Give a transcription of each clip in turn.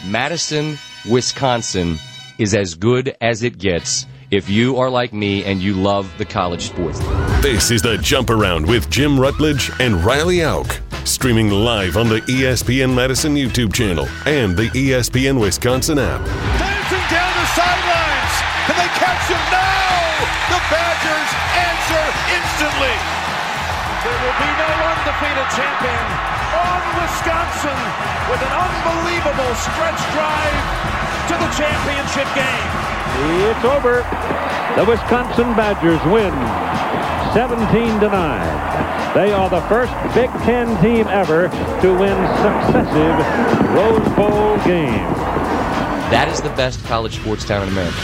Madison, Wisconsin is as good as it gets if you are like me and you love the college sports. This is the Jump Around with Jim Rutledge and Riley Auk. Streaming live on the ESPN Madison YouTube channel and the ESPN Wisconsin app. Dancing down the sidelines. Can they catch him? No! The Badgers answer instantly. There will be no undefeated champion on Wisconsin with an unbelievable stretch drive to the championship game. It's over. The Wisconsin Badgers win 17-9. They are the first Big Ten team ever to win successive Rose Bowl games. That is the best college sports town in America.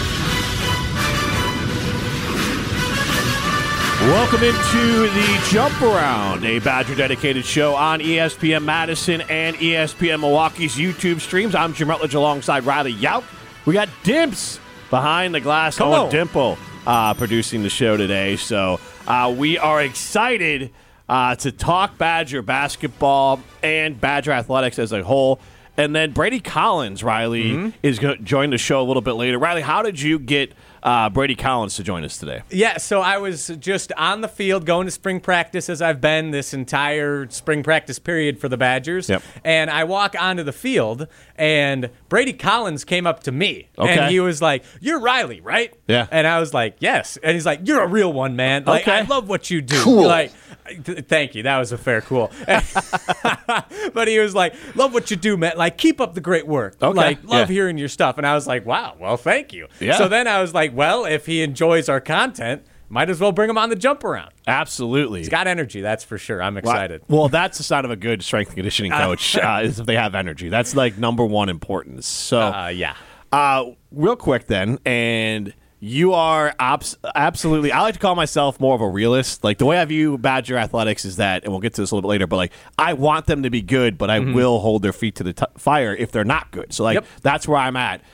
Welcome into the Jump Around, a Badger-dedicated show on ESPN Madison and ESPN Milwaukee's YouTube streams. I'm Jim Rutledge alongside Riley Yauk. We got Dimps behind the glass. Owen Dimple producing the show today. So we are excited to talk Badger basketball and Badger athletics as a whole. And then Brady Collins, Riley, is going to join the show a little bit later. Riley, how did you get Brady Collins to join us today? Yeah, so I was just on the field going to spring practice as I've been this entire spring practice period for the Badgers. Yep. And I walk onto the field, and Brady Collins came up to me. Okay. And he was like, "You're Riley, right?" Yeah. And I was like, "Yes." And he's like, "You're a real one, man. Like, Okay. I love what you do." Cool. Like, thank you. That was a fair cool. But he was like, "Love what you do, man. Like, keep up the great work. Okay. Like, love Yeah. hearing your stuff." And I was like, "Wow, well, thank you." Yeah. So then I was like, well, if he enjoys our content, might as well bring him on the Jump Around. Absolutely. He's got energy, that's for sure. I'm excited. Well, that's the sign of a good strength and conditioning coach is if they have energy. That's like number one importance. So, yeah. Real quick then, and you are absolutely, I like to call myself more of a realist. Like the way I view Badger athletics is that, and we'll get to this a little bit later, but like I want them to be good, but I will hold their feet to the fire if they're not good. So like that's where I'm at.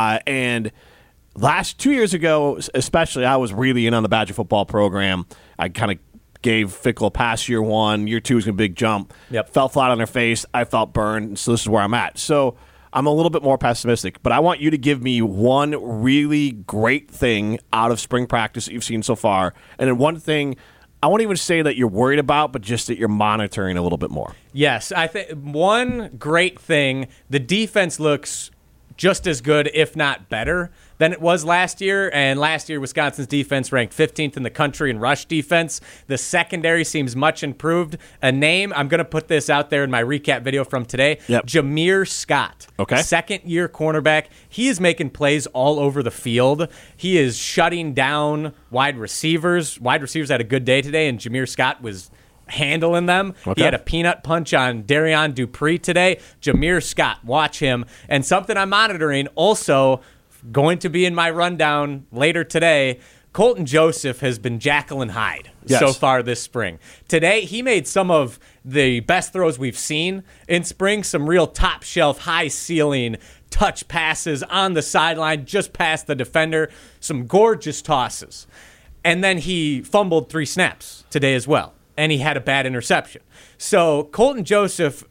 And last 2 years ago, especially, I was really in on the Badger football program. I kind of gave Fickle a pass year one. Year two was a big jump. Fell flat on their face. I felt burned. So this is where I'm at. So I'm a little bit more pessimistic, but I want you to give me one really great thing out of spring practice that you've seen so far. And then one thing, I won't even say that you're worried about, but just that you're monitoring a little bit more. Yes, I think one great thing, the defense looks just as good, if not better, than it was last year. And last year, Wisconsin's defense ranked 15th in the country in rush defense. The secondary seems much improved. A name, I'm going to put this out there in my recap video from today, Jameer Scott. Okay. Second-year cornerback. He is making plays all over the field. He is shutting down wide receivers. Wide receivers had a good day today, and Jameer Scott was handling them. Okay. He had a peanut punch on Darian Dupree today. Jameer Scott, watch him. And something I'm monitoring, also going to be in my rundown later today, Colton Joseph has been Jekyll and Hyde so far this spring. Today, he made some of the best throws we've seen in spring, some real top-shelf, high-ceiling touch passes on the sideline, just past the defender, some gorgeous tosses. And then he fumbled 3 snaps today as well. And he had a bad interception. So Colton Joseph,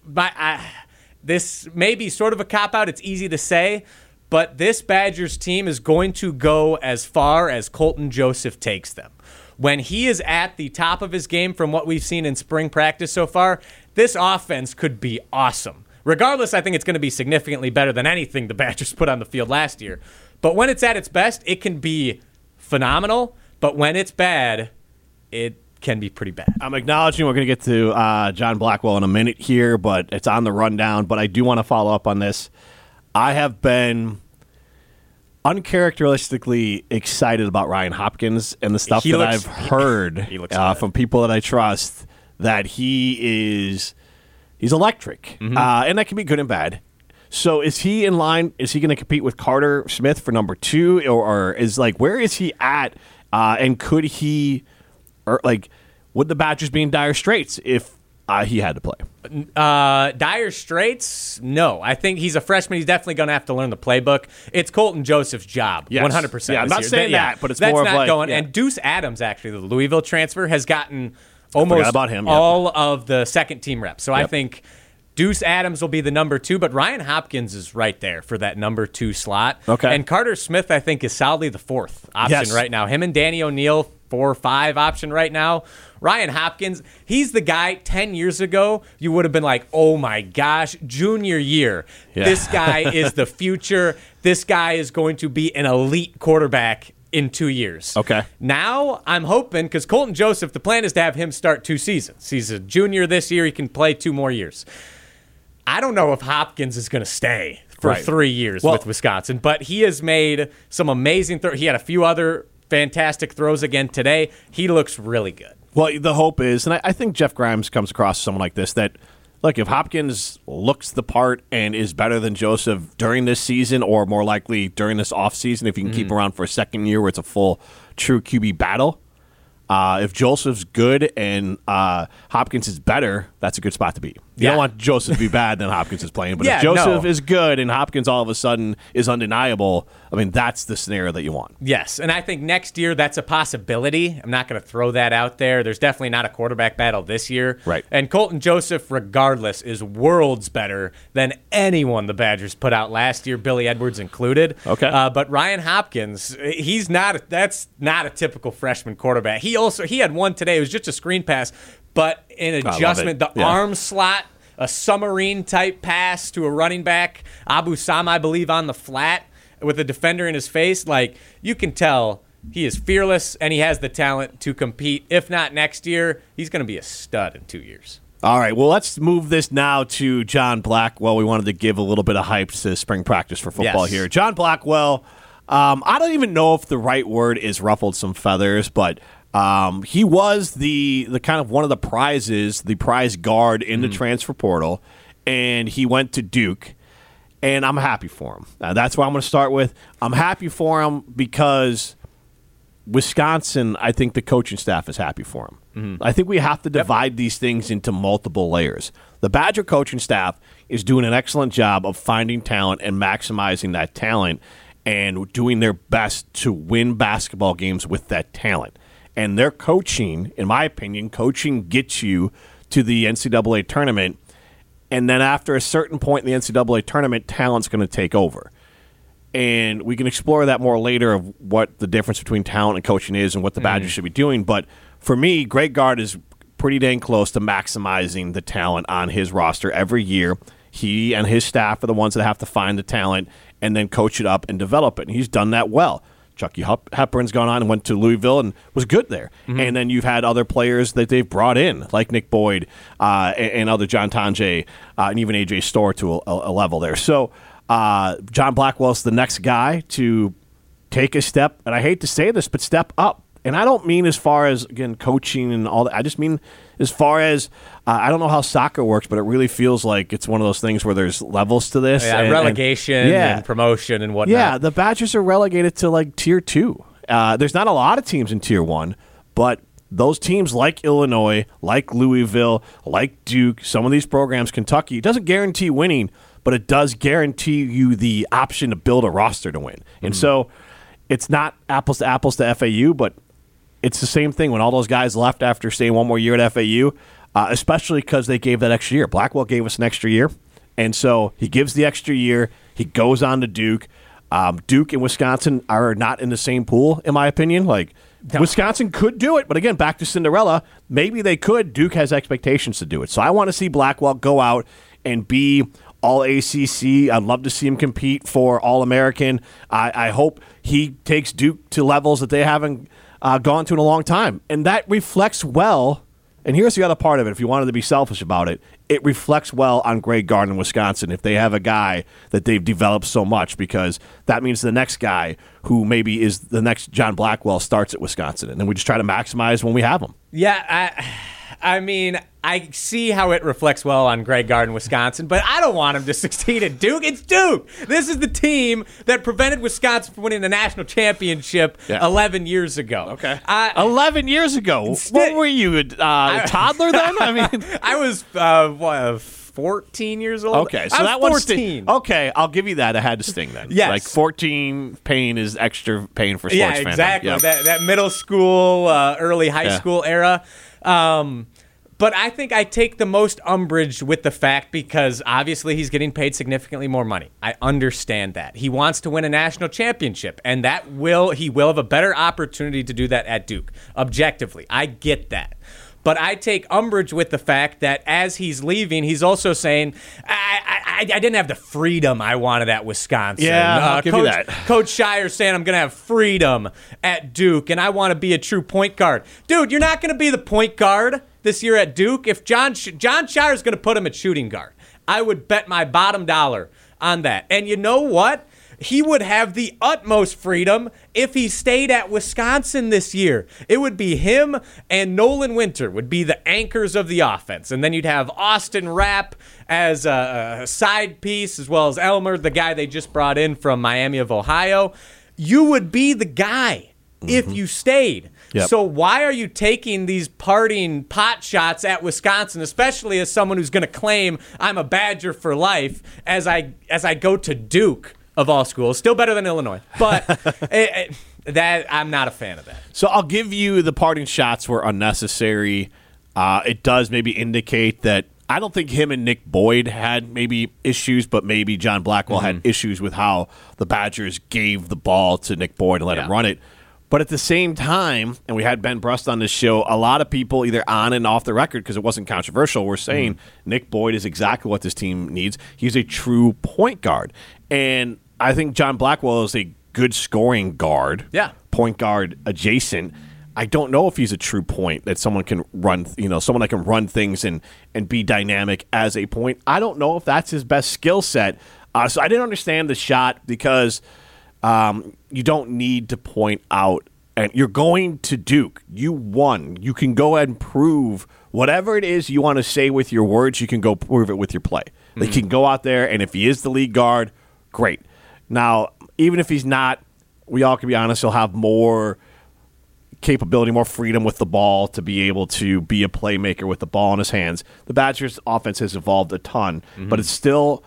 this may be sort of a cop-out. It's easy to say. But this Badgers team is going to go as far as Colton Joseph takes them. When he is at the top of his game from what we've seen in spring practice so far, this offense could be awesome. Regardless, I think it's going to be significantly better than anything the Badgers put on the field last year. But when it's at its best, it can be phenomenal. But when it's bad, it can be pretty bad. I'm acknowledging we're going to get to John Blackwell in a minute here, but it's on the rundown. But I do want to follow up on this. I have been uncharacteristically excited about Ryan Hopkins and the stuff I've heard from people that I trust, that he's electric. And that can be good and bad. So is he in line? Is he going to compete with Carter Smith for number 2? Or is where is he at? And could he, would the Badgers be in dire straits if he had to play? Dire straits? No. I think he's a freshman. He's definitely going to have to learn the playbook. It's Colton Joseph's job, 100%. Yeah, I'm not saying that, but it's more of going. And Deuce Adams, actually, the Louisville transfer, has gotten almost about him, all of the second-team reps. So I think Deuce Adams will be the number 2, but Ryan Hopkins is right there for that number 2 slot. Okay. And Carter Smith, I think, is solidly the 4th option right now. Him and Danny O'Neal, 4 or 5 option right now. Ryan Hopkins, he's the guy 10 years ago, you would have been like, oh my gosh, junior year. Yeah. This guy is the future. This guy is going to be an elite quarterback in 2 years. Okay. Now I'm hoping, because Colton Joseph, the plan is to have him start 2 seasons. He's a junior this year. He can play 2 more years. I don't know if Hopkins is going to stay for 3 years with Wisconsin, but he has made some amazing throws. He had a few other fantastic throws again today. He looks really good. Well, the hope is, and I think Jeff Grimes comes across as someone like this, that, look, if Hopkins looks the part and is better than Joseph during this season, or more likely during this offseason, if you can keep him around for a second year where it's a full true QB battle, if Joseph's good and Hopkins is better, that's a good spot to be. You don't want Joseph to be bad, then Hopkins is playing. But if Joseph is good and Hopkins all of a sudden is undeniable, I mean, that's the scenario that you want. Yes, and I think next year that's a possibility. I'm not going to throw that out there. There's definitely not a quarterback battle this year. Right. And Colton Joseph, regardless, is worlds better than anyone the Badgers put out last year, Billy Edwards included. Okay. But Ryan Hopkins, that's not a typical freshman quarterback. He had one today. It was just a screen pass, but in adjustment, the arm slot, a submarine-type pass to a running back, Abu Sam, I believe, on the flat with a defender in his face. Like, you can tell he is fearless, and he has the talent to compete. If not next year, he's going to be a stud in 2 years. All right, well, let's move this now to John Blackwell. We wanted to give a little bit of hype to spring practice for football here. John Blackwell, I don't even know if the right word is ruffled some feathers, but he was the kind of one of the prizes, the prize guard in the transfer portal, and he went to Duke, and I'm happy for him. That's what I'm going to start with. I'm happy for him because Wisconsin, I think the coaching staff is happy for him. I think we have to divide these things into multiple layers. The Badger coaching staff is doing an excellent job of finding talent and maximizing that talent and doing their best to win basketball games with that talent. And their coaching, in my opinion, coaching gets you to the NCAA tournament, and then after a certain point in the NCAA tournament, talent's going to take over. And we can explore that more later of what the difference between talent and coaching is and what the Badgers should be doing. But for me, Greg Gard is pretty dang close to maximizing the talent on his roster every year. He and his staff are the ones that have to find the talent and then coach it up and develop it. And he's done that well. Chucky Hepburn's gone on and went to Louisville and was good there. And then you've had other players that they've brought in, like Nick Boyd and other John Tonje and even A.J. Storr to a level there. So John Blackwell's the next guy to take a step, and I hate to say this, but step up. And I don't mean as far as, again, coaching and all that. I just mean as far as, I don't know how soccer works, but it really feels like it's one of those things where there's levels to this. Yeah, relegation and promotion and whatnot. Yeah, the Badgers are relegated to like Tier 2. There's not a lot of teams in Tier 1, but those teams like Illinois, like Louisville, like Duke, some of these programs, Kentucky, it doesn't guarantee winning, but it does guarantee you the option to build a roster to win. And so it's not apples to FAU, but it's the same thing when all those guys left after staying one more year at FAU, especially because they gave that extra year. Blackwell gave us an extra year, and so he gives the extra year. He goes on to Duke. Duke and Wisconsin are not in the same pool, in my opinion. Like, Wisconsin could do it, but again, back to Cinderella, maybe they could. Duke has expectations to do it. So I want to see Blackwell go out and be all ACC. I'd love to see him compete for All-American. I hope he takes Duke to levels that they haven't gone to in a long time. And that reflects well, and here's the other part of it, if you wanted to be selfish about it, it reflects well on Greg Gard in Wisconsin if they have a guy that they've developed so much, because that means the next guy who maybe is the next John Blackwell starts at Wisconsin, and then we just try to maximize when we have him. Yeah, I mean, I see how it reflects well on Greg Gard in Wisconsin, but I don't want him to succeed at Duke. It's Duke. This is the team that prevented Wisconsin from winning the national championship 11 years ago. Okay. 11 years ago? What were you, a toddler then? I mean, I was 14 years old. Okay, so I was that one's 14. Okay, I'll give you that. It had to sting then. Yes. Like 14 pain is extra pain for sports fans. Yeah, exactly. Yep. That middle school, early high school era. But I think I take the most umbrage with the fact because obviously he's getting paid significantly more money. I understand that. He wants to win a national championship, and he will have a better opportunity to do that at Duke. Objectively, I get that. But I take umbrage with the fact that as he's leaving, he's also saying, I didn't have the freedom I wanted at Wisconsin. Yeah, I'll give you that. Coach Shire's saying I'm going to have freedom at Duke, and I want to be a true point guard. Dude, you're not going to be the point guard this year at Duke. If John Shire's going to put him at shooting guard, I would bet my bottom dollar on that. And you know what? He would have the utmost freedom if he stayed at Wisconsin this year. It would be him and Nolan Winter would be the anchors of the offense. And then you'd have Austin Rapp as a side piece, as well as Elmer, the guy they just brought in from Miami of Ohio. You would be the guy if you stayed. Yep. So why are you taking these partying pot shots at Wisconsin, especially as someone who's going to claim I'm a Badger for life as I go to Duke? Of all schools, still better than Illinois, but that I'm not a fan of that. So I'll give you the parting shots were unnecessary. It does maybe indicate that I don't think him and Nick Boyd had maybe issues, but maybe John Blackwell had issues with how the Badgers gave the ball to Nick Boyd and let him run it. But at the same time, and we had Ben Brust on this show, a lot of people either on and off the record, because it wasn't controversial, were saying Nick Boyd is exactly what this team needs. He's a true point guard. And I think John Blackwell is a good scoring guard, point guard adjacent. I don't know if he's a true point that someone can run, someone that can run things and be dynamic as a point. I don't know if that's his best skill set. So I didn't understand the shot because you don't need to point out, and you're going to Duke. You won. You can go ahead and prove whatever it is you want to say with your words. You can go prove it with your play. They can go out there, and if he is the lead guard, great. Now, even if he's not, we all can be honest, he'll have more capability, more freedom with the ball to be able to be a playmaker with the ball in his hands. The Badgers' offense has evolved a ton, but it's still,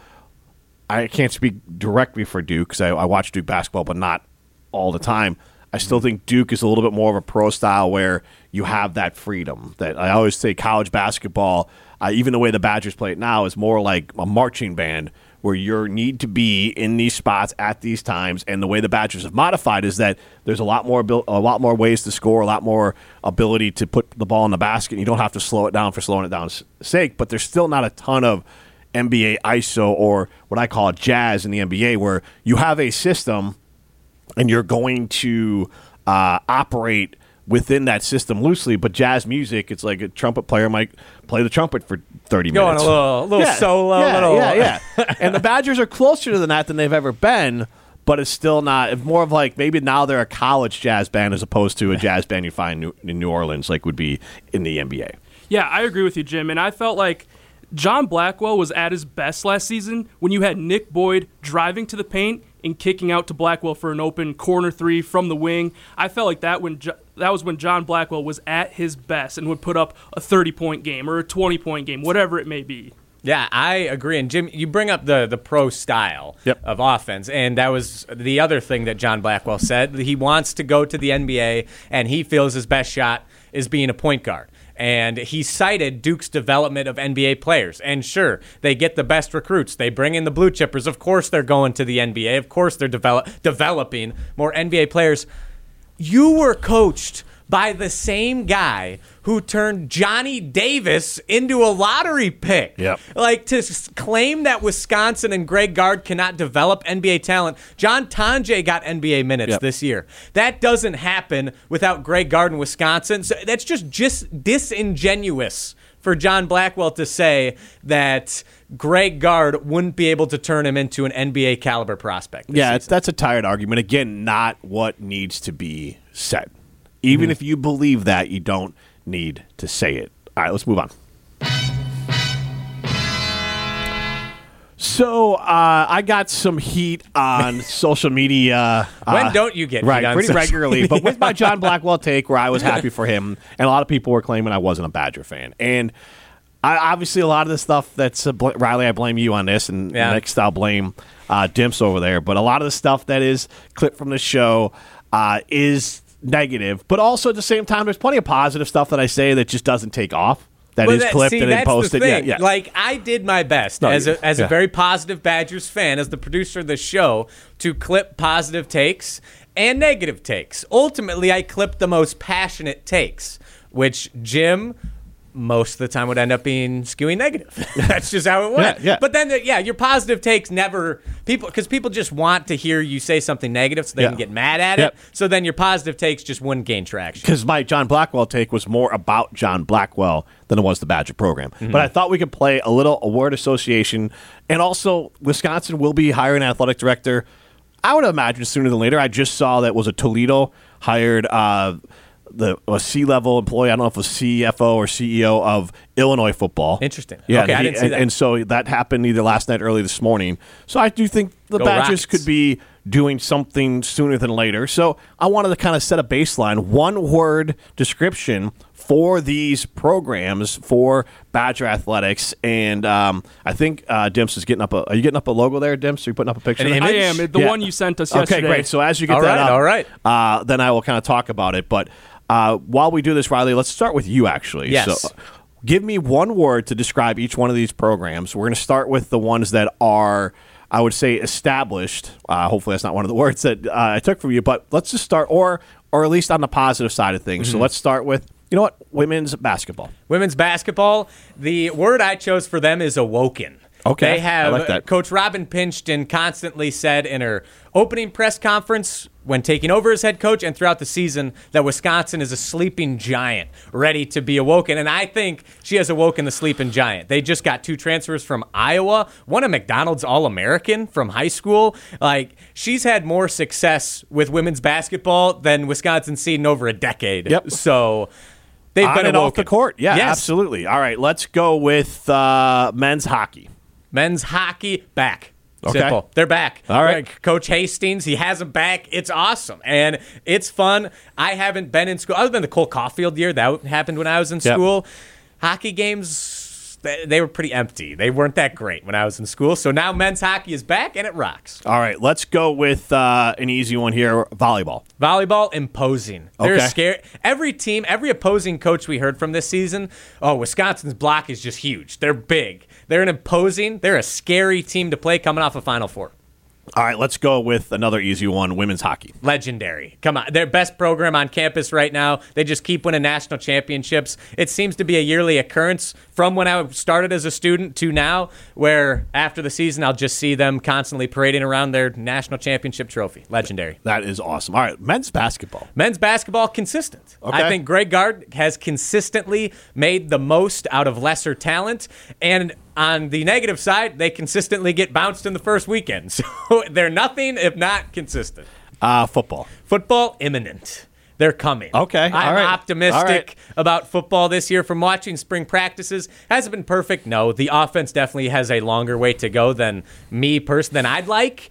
I can't speak directly for Duke because I watch Duke basketball, but not all the time. I still think Duke is a little bit more of a pro style where you have that freedom. That I always say college basketball, even the way the Badgers play it now, is more like a marching band where you need to be in these spots at these times. And the way the Badgers have modified is that there's a lot more ways to score, a lot more ability to put the ball in the basket. You don't have to slow it down for slowing it down's sake, but there's still not a ton of NBA ISO or what I call jazz in the NBA where you have a system and you're going to operate within that system loosely, but jazz music, it's like a trumpet player might play the trumpet for 30 minutes. Going a little solo. Yeah. And the Badgers are closer to that than they've ever been, but it's still not. It's more of like maybe now they're a college jazz band as opposed to a jazz band you find in New Orleans like would be in the NBA. Yeah, I agree with you, Jim, and I felt like John Blackwell was at his best last season when you had Nick Boyd driving to the paint and kicking out to Blackwell for an open corner three from the wing. I felt like that was when John Blackwell was at his best and would put up a 30-point game or a 20-point game, whatever it may be. Yeah, I agree. And Jim, you bring up the pro style of offense, and that was the other thing that John Blackwell said. He wants to go to the NBA, and he feels his best shot is being a point guard. And he cited Duke's development of NBA players. And sure, they get the best recruits. They bring in the blue chippers. Of course they're going to the NBA. Of course they're developing more NBA players. You were coached by the same guy who turned Johnny Davis into a lottery pick. Yep. Like, to claim that Wisconsin and Greg Gard cannot develop NBA talent. John Tonje got NBA minutes this year. That doesn't happen without Greg Gard in Wisconsin. So that's just disingenuous for John Blackwell to say that Greg Gard wouldn't be able to turn him into an NBA caliber prospect. That's a tired argument. Again, not what needs to be said. Even if you believe that, you don't need to say it. All right, let's move on. So I got some heat on social media. When don't you get heat on pretty social regularly, media? but with my John Blackwell take where I was happy for him, and a lot of people were claiming I wasn't a Badger fan. And obviously a lot of the stuff that's, Riley, I blame you on this, and next I'll blame Dimps over there. But a lot of the stuff that is clipped from the show is negative, but also at the same time, there's plenty of positive stuff that I say that just doesn't take off. that is clipped and then posted. Yeah. Like, I did my best as a very positive Badgers fan, as the producer of the show, to clip positive takes and negative takes. Ultimately, I clipped the most passionate takes, which Jim most of the time would end up being skewing negative. That's just how it went. Yeah. But then, your positive takes because people just want to hear you say something negative so they can get mad at it. So then your positive takes just wouldn't gain traction. Because my John Blackwell take was more about John Blackwell than it was the Badger program. But I thought we could play a word association. And also, Wisconsin will be hiring an athletic director, I would imagine, sooner than later. I just saw that was a Toledo hired a C-level employee, I don't know if it was CFO or CEO of Illinois football. Interesting. Yeah, okay, I didn't see that. And so that happened either last night or early this morning. So I do think the Badgers could be doing something sooner than later. So I wanted to kind of set a baseline, one-word description for these programs for Badger athletics. And I think Dimps is getting up are you getting up a logo there, Dimps? Are you putting up a picture? I am. The one you sent us yesterday. Okay, great. So as you get up, then I will kind of talk about it. But while we do this, Riley, let's start with you, actually. Yes. So, give me one word to describe each one of these programs. We're going to start with the ones that are, I would say, established. Hopefully that's not one of the words that I took from you, but let's just start, or at least on the positive side of things. So let's start with, women's basketball. Women's basketball, the word I chose for them is awoken. Okay, they have, I like that. Coach Robin Pinchton constantly said in her opening press conference when taking over as head coach and throughout the season that Wisconsin is a sleeping giant ready to be awoken. And I think she has awoken the sleeping giant. They just got 2 transfers from Iowa, one a McDonald's All-American from high school. Like, she's had more success with women's basketball than Wisconsin's seen in over a decade. Yep. So they've on been and awoken. off the court. Yeah, yes. Absolutely. All right, let's go with men's hockey. Men's hockey, back. Okay. Simple. They're back. All right. Coach Hastings, he has them back. It's awesome. And it's fun. I haven't been in school, other than the Cole Caulfield year. That happened when I was in school. Hockey games, they were pretty empty. They weren't that great when I was in school. So now men's hockey is back, and it rocks. All right, let's go with an easy one here, volleyball. Volleyball, imposing. They're Okay. scary. Every team, every opposing coach we heard from this season, Wisconsin's block is just huge. They're big. They're they're a scary team to play coming off a Final Four. All right, let's go with another easy one, women's hockey. Legendary. Come on. Their best program on campus right now. They just keep winning national championships. It seems to be a yearly occurrence from when I started as a student to now, where after the season, I'll just see them constantly parading around their national championship trophy. Legendary. That is awesome. All right, men's basketball. Men's basketball, consistent. Okay. I think Greg Gard has consistently made the most out of lesser talent. And on the negative side, they consistently get bounced in the first weekend. So they're nothing if not consistent. Football. Football, imminent. They're coming. Okay. I'm All right. optimistic about football this year from watching spring practices. Has it been perfect? No. The offense definitely has a longer way to go than than I'd like.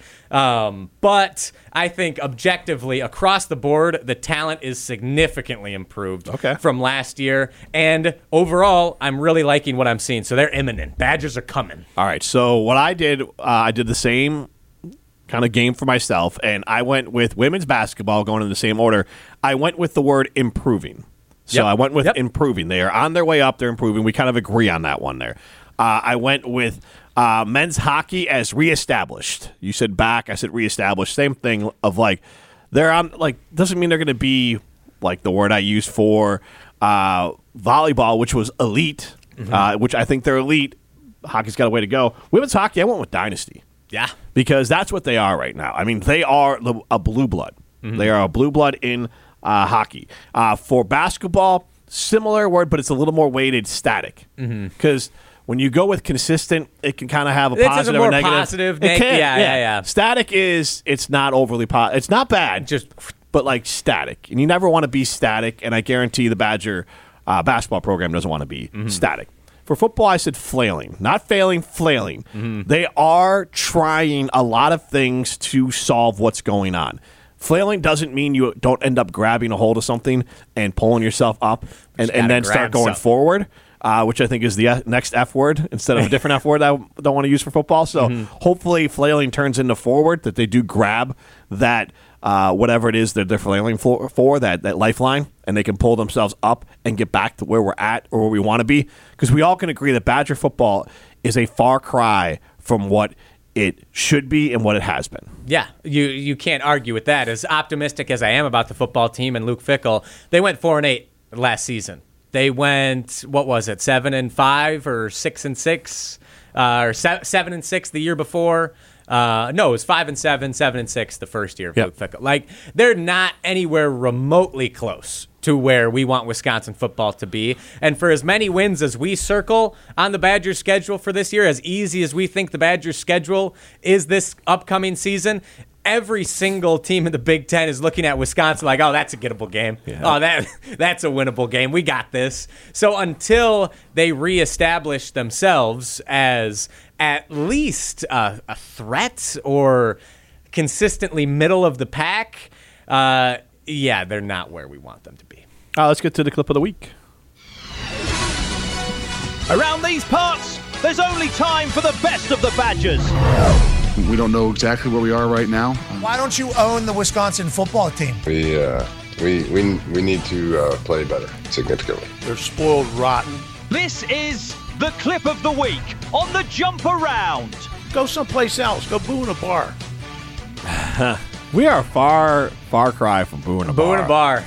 But I think objectively, across the board, the talent is significantly improved from last year. And overall, I'm really liking what I'm seeing. So they're imminent. Badgers are coming. All right. So what I did the same kind of game for myself, and I went with women's basketball going in the same order. I went with the word improving. So I went with improving. They are on their way up. They're improving. We kind of agree on that one there. I went with men's hockey as reestablished. You said back. I said reestablished. Same thing of they're on, doesn't mean they're going to be like the word I used for volleyball, which was elite, which I think they're elite. Hockey's got a way to go. Women's hockey, I went with dynasty. Yeah. Because that's what they are right now. I mean, they are a blue blood. They are a blue blood in hockey. For basketball, similar word, but it's a little more weighted, static. Because when you go with consistent, it can kind of have a positive or negative. Positive. It can. Yeah. Static it's not overly positive. It's not bad, but static. And you never want to be static, and I guarantee the Badger basketball program doesn't want to be static. For football, I said flailing. Not failing, flailing. They are trying a lot of things to solve what's going on. Flailing doesn't mean you don't end up grabbing a hold of something and pulling yourself up and then start going forward. which I think is the next F word instead of a different F word I don't want to use for football. So hopefully flailing turns into forward, that they do grab that whatever it is that they're flailing for that lifeline, and they can pull themselves up and get back to where we're at or where we want to be. Because we all can agree that Badger football is a far cry from what it should be and what it has been. Yeah, you can't argue with that. As optimistic as I am about the football team and Luke Fickell, they went 4-8 last season. They went, what was it, 7-5 or 6-6, or 7-6 the year before. No, it was 5-7, 7-6 the first year of Luke Fickell. Like, they're not anywhere remotely close to where we want Wisconsin football to be. And for as many wins as we circle on the Badgers' schedule for this year, as easy as we think the Badgers' schedule is this upcoming season, every single team in the Big Ten is looking at Wisconsin like, oh, that's a gettable game. Yeah. Oh, that's a winnable game. We got this. So until they reestablish themselves as at least a threat or consistently middle of the pack, they're not where we want them to be. Let's get to the clip of the week. Around these parts, there's only time for the best of the Badgers. We don't know exactly where we are right now. Why don't you own the Wisconsin football team? We need to play better significantly. They're spoiled rotten. This is the clip of the week on the Jump Around. Go someplace else. Go boo in a bar. We are far cry from booing a bar. Booing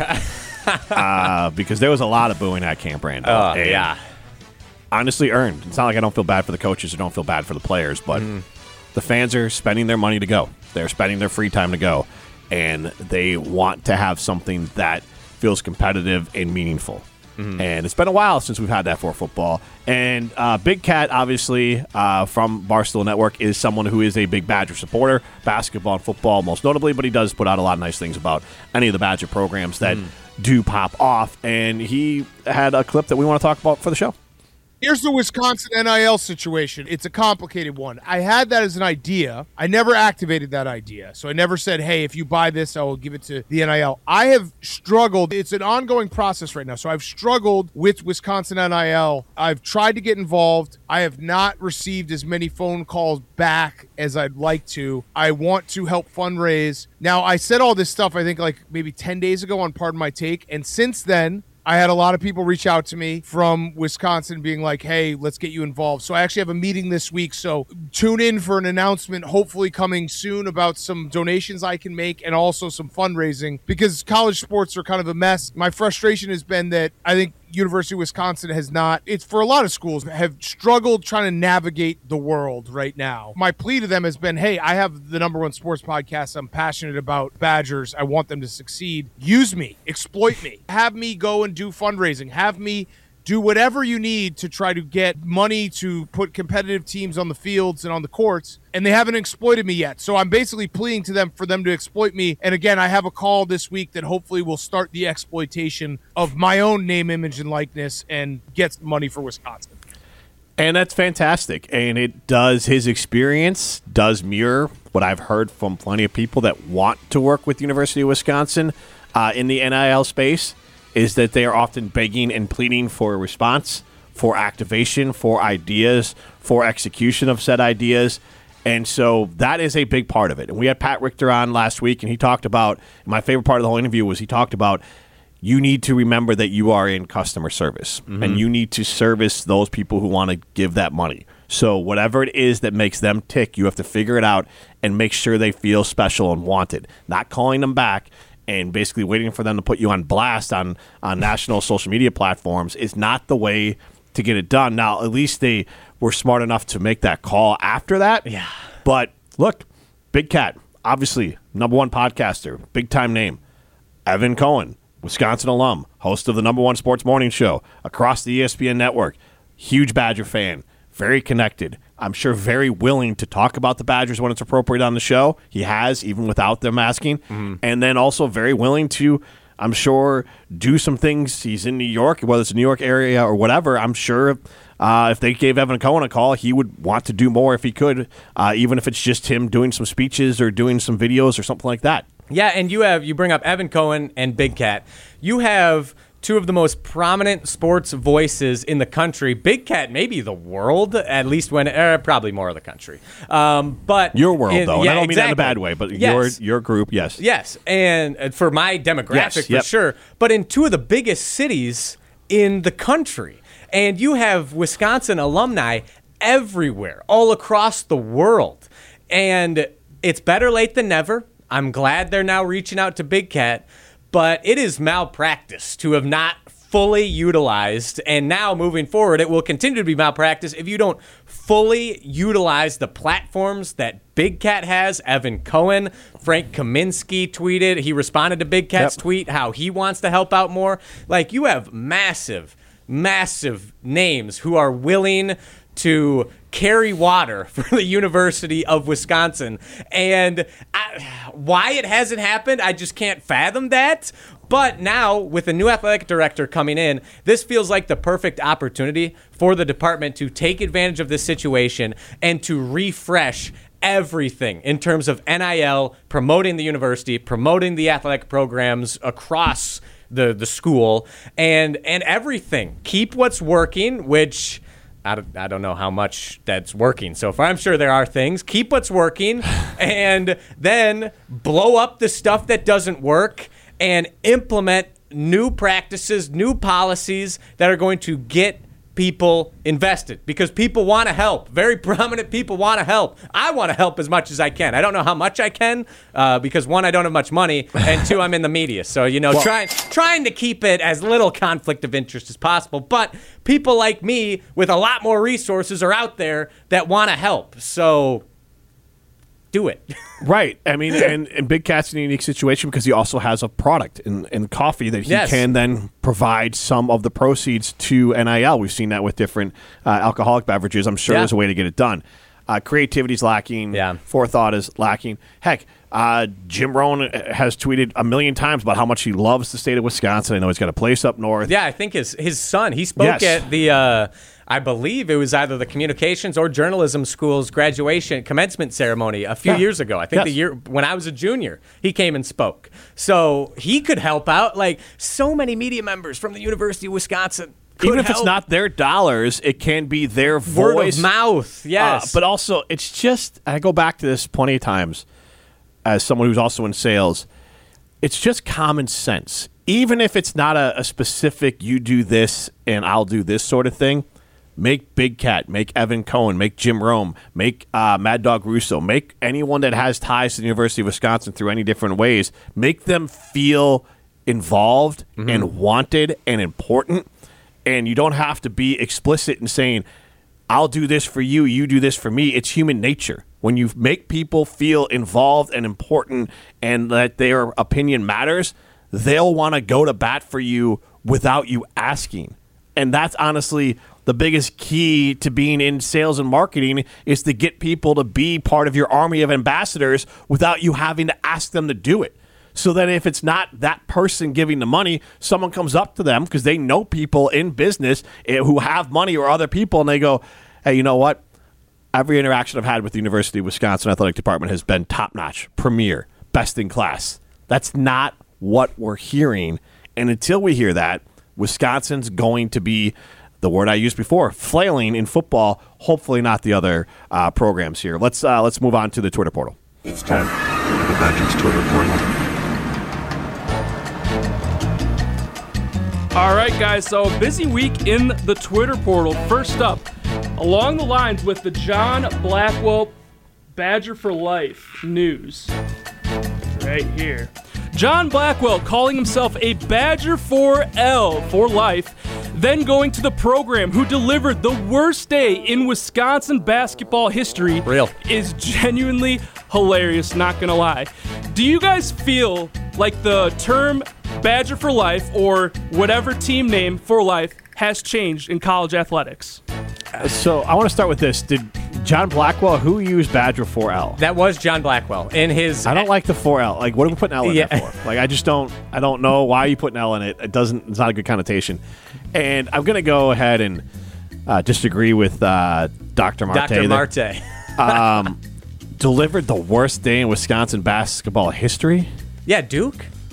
a bar. Because there was a lot of booing at Camp Randall. Oh, yeah. Honestly earned. It's not like I don't feel bad for the coaches or don't feel bad for the players, but the fans are spending their money to go. They're spending their free time to go, and they want to have something that feels competitive and meaningful. And it's been a while since we've had that for football. And Big Cat, obviously, from Barstool Network, is someone who is a big Badger supporter, basketball and football most notably, but he does put out a lot of nice things about any of the Badger programs that do pop off. And he had a clip that we want to talk about for the show. Here's the Wisconsin NIL situation. It's a complicated one. I had that as an idea. I never activated that idea. So I never said, hey, if you buy this, I will give it to the NIL. I have struggled. It's an ongoing process right now. So I've struggled with Wisconsin NIL. I've tried to get involved. I have not received as many phone calls back as I'd like to. I want to help fundraise. Now, I said all this stuff, I think, like maybe 10 days ago on Pardon My Take. And since then, I had a lot of people reach out to me from Wisconsin being like, hey, let's get you involved. So I actually have a meeting this week. So tune in for an announcement, hopefully coming soon, about some donations I can make and also some fundraising, because college sports are kind of a mess. My frustration has been that I think University of Wisconsin has not, it's for a lot of schools, have struggled trying to navigate the world right now. My plea to them has been, hey, I have the #1 sports podcast. I'm passionate about Badgers. I want them to succeed. Use me. Exploit me. Have me go and do fundraising. Have me do whatever you need to try to get money to put competitive teams on the fields and on the courts, and they haven't exploited me yet. So I'm basically pleading to them for them to exploit me. And again, I have a call this week that hopefully will start the exploitation of my own name, image, and likeness and gets money for Wisconsin. And that's fantastic. And it does, his experience does mirror what I've heard from plenty of people that want to work with University of Wisconsin in the NIL space, is that they are often begging and pleading for a response, for activation, for ideas, for execution of said ideas. And so that is a big part of it. And we had Pat Richter on last week, and he talked about, my favorite part of the whole interview was he talked about, you need to remember that you are in customer service, and you need to service those people who want to give that money. So whatever it is that makes them tick, you have to figure it out and make sure they feel special and wanted, not calling them back and basically waiting for them to put you on blast on national social media platforms is not the way to get it done. Now, at least they were smart enough to make that call after that. Yeah. But look, Big Cat, obviously #1 podcaster, big-time name. Evan Cohen, Wisconsin alum, host of the #1 sports morning show across the ESPN network. Huge Badger fan, very connected. I'm sure very willing to talk about the Badgers when it's appropriate on the show. He has, even without them asking. And then also very willing to, I'm sure, do some things. He's in New York, whether it's the New York area or whatever. I'm sure if they gave Evan Cohen a call, he would want to do more if he could, even if it's just him doing some speeches or doing some videos or something like that. Yeah, and you bring up Evan Cohen and Big Cat. You have two of the most prominent sports voices in the country. Big Cat, maybe the world, at least when probably more of the country. But your world, though, and I don't mean that in a exactly. bad way, but Yes. your group, yes. Yes, and for my demographic, Yes, for sure. But in two of the biggest cities in the country. And you have Wisconsin alumni everywhere, all across the world. And it's better late than never. I'm glad they're now reaching out to Big Cat, but it is malpractice to have not fully utilized, and now moving forward, it will continue to be malpractice if you don't fully utilize the platforms that Big Cat has. Evan Cohen, Frank Kaminsky tweeted, he responded to Big Cat's tweet how he wants to help out more. Like, you have massive names who are willing to carry water for the University of Wisconsin. And why it hasn't happened, I just can't fathom that. But now, with a new athletic director coming in, this feels like the perfect opportunity for the department to take advantage of this situation and to refresh everything in terms of NIL, promoting the university, promoting the athletic programs across the school, and everything. Keep what's working, which I don't know how much that's working so far. I'm sure there are things. Keep what's working, and then blow up the stuff that doesn't work, and implement new practices, new policies that are going to get people invested, because people want to help. Very prominent people want to help. I want to help as much as I can. I don't know how much I can because, one, I don't have much money, and two, I'm in the media. So, trying to keep it as little conflict of interest as possible. But people like me with a lot more resources are out there that want to help. So do it. Right. I mean, and Big Cat's in a unique situation because he also has a product in coffee that he can then provide some of the proceeds to NIL. We've seen that with different alcoholic beverages. I'm sure there's a way to get it done. Creativity's lacking. Forethought is lacking. Heck, Jim Rohn has tweeted a million times about how much he loves the state of Wisconsin. I know he's got a place up north. Yeah, I think his son, he spoke at the I believe it was either the communications or journalism school's graduation commencement ceremony a few years ago. I think the year when I was a junior, he came and spoke. So he could help out. Like, so many media members from the University of Wisconsin. Even if it's not their dollars, it can be their voice. Word of mouth, yes. But also, it's just, I go back to this plenty of times as someone who's also in sales, it's just common sense. Even if it's not a specific, you do this and I'll do this sort of thing, make Big Cat, make Evan Cohen, make Jim Rome, make Mad Dog Russo, make anyone that has ties to the University of Wisconsin through any different ways, make them feel involved and wanted and important. And you don't have to be explicit in saying, I'll do this for you, you do this for me. It's human nature. When you make people feel involved and important and that their opinion matters, they'll want to go to bat for you without you asking. And that's honestly the biggest key to being in sales and marketing, is to get people to be part of your army of ambassadors without you having to ask them to do it. So that if it's not that person giving the money, someone comes up to them because they know people in business who have money or other people, and they go, hey, you know what? Every interaction I've had with the University of Wisconsin Athletic Department has been top-notch, premier, best in class. That's not what we're hearing. And until we hear that, Wisconsin's going to be, the word I used before, flailing in football, hopefully not the other programs here. Let's move on to the Twitter portal. It's time for the Badgers Twitter portal. All right, guys, so a busy week in the Twitter portal. First up, along the lines with the John Blackwell Badger for Life news. Right here. John Blackwell calling himself a Badger for life, then going to the program who delivered the worst day in Wisconsin basketball history is genuinely hilarious, not gonna lie. Do you guys feel like the term Badger for life, or whatever team name for life, has changed in college athletics? So I want to start with this. Did John Blackwell, who used Badger 4L? That was John Blackwell in his. I don't like the 4L. Like, what are we putting L in there for? Like, I don't know why you put an L in it. It's not a good connotation. And I'm going to go ahead and disagree with Dr. Marte. Dr. Marte. Delivered the worst day in Wisconsin basketball history? Yeah, Duke.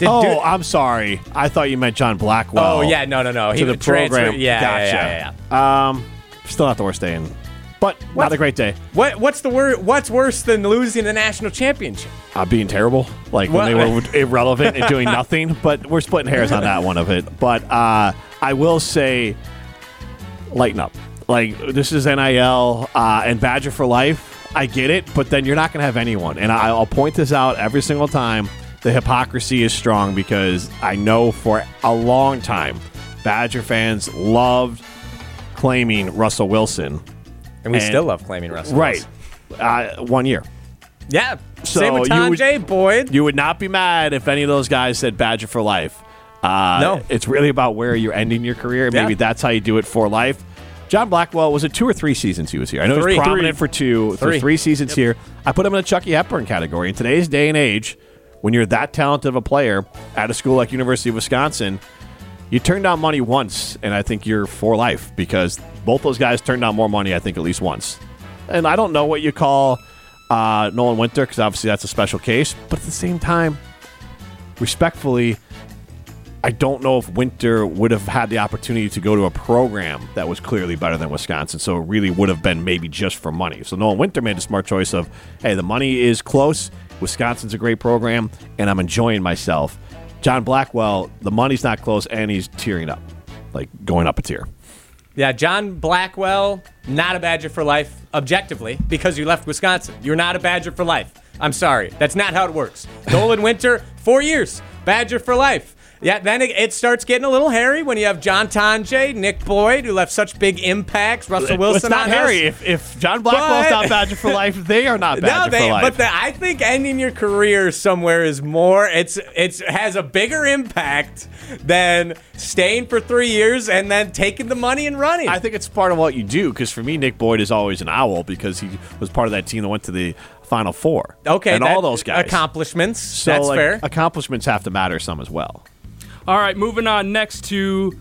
I'm sorry. I thought you meant John Blackwell. Oh, yeah. No. To the program. Yeah, Gotcha. yeah. Still not the worst day, but not a great day. What's worse than losing the national championship? Being terrible, when they were irrelevant and doing nothing. But we're splitting hairs on that one of it. But I will say, lighten up. This is NIL and Badger for life. I get it, but then you're not going to have anyone. And I'll point this out every single time. The hypocrisy is strong because I know for a long time Badger fans loved claiming Russell Wilson. And we still love claiming Russell Wilson. Right. 1 year. Yeah. So same with Tanjay Boyd. You would not be mad if any of those guys said Badger for life. No. It's really about where you're ending your career. Maybe that's how you do it for life. John Blackwell, was it 2 or 3 seasons he was here? I know he was prominent for 3 seasons here. I put him in the Chucky Hepburn category. In today's day and age, when you're that talented of a player at a school like University of Wisconsin, you turn down money once, and I think you're for life because both those guys turned down more money, I think, at least once. And I don't know what you call Nolan Winter because obviously that's a special case. But at the same time, respectfully, I don't know if Winter would have had the opportunity to go to a program that was clearly better than Wisconsin, so it really would have been maybe just for money. So Nolan Winter made a smart choice of, hey, the money is close, Wisconsin's a great program, and I'm enjoying myself. John Blackwell, the money's not close, and he's tearing up, going up a tier. Yeah, John Blackwell, not a Badger for life, objectively, because you left Wisconsin. You're not a Badger for life. I'm sorry. That's not how it works. Nolan Winter, 4 years, Badger for life. Yeah, then it starts getting a little hairy when you have John Tanjay, Nick Boyd, who left such big impacts, Russell Wilson. It's not on hairy. Us. If John Blackwell's not Badger for life, they are not Badger for life. But I think ending your career somewhere is more. It has a bigger impact than staying for 3 years and then taking the money and running. I think it's part of what you do because for me, Nick Boyd is always an owl because he was part of that team that went to the Final Four. Okay, and all those guys. Accomplishments. So, that's fair. Accomplishments have to matter some as well. All right, moving on next to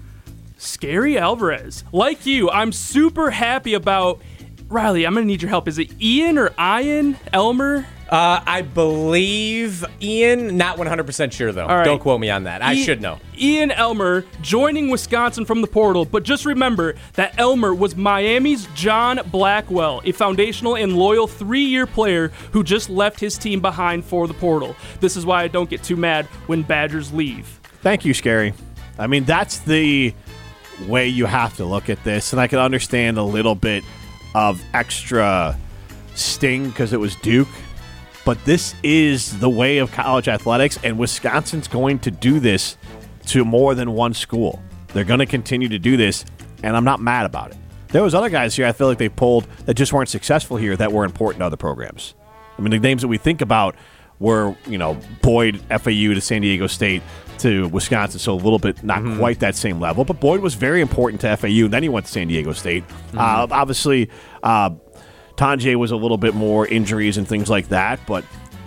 Scary Alvarez. Like you, I'm super happy about Riley. I'm going to need your help. Is it Ian or Ian Elmer? I believe Ian. Not 100% sure, though. Right. Don't quote me on that. I should know. Ian Elmer joining Wisconsin from the portal. But just remember that Elmer was Miami's John Blackwell, a foundational and loyal 3-year player who just left his team behind for the portal. This is why I don't get too mad when Badgers leave. Thank you, Scary. I mean, that's the way you have to look at this. And I can understand a little bit of extra sting because it was Duke. But this is the way of college athletics, and Wisconsin's going to do this to more than one school. They're going to continue to do this, and I'm not mad about it. There was other guys here I feel like they pulled that just weren't successful here that were important to other programs. I mean, the names that we think about were, Boyd, FAU to San Diego State to Wisconsin, so a little bit not quite that same level. But Boyd was very important to FAU, and then he went to San Diego State. Obviously, Tanjay was a little bit more injuries and things like that, but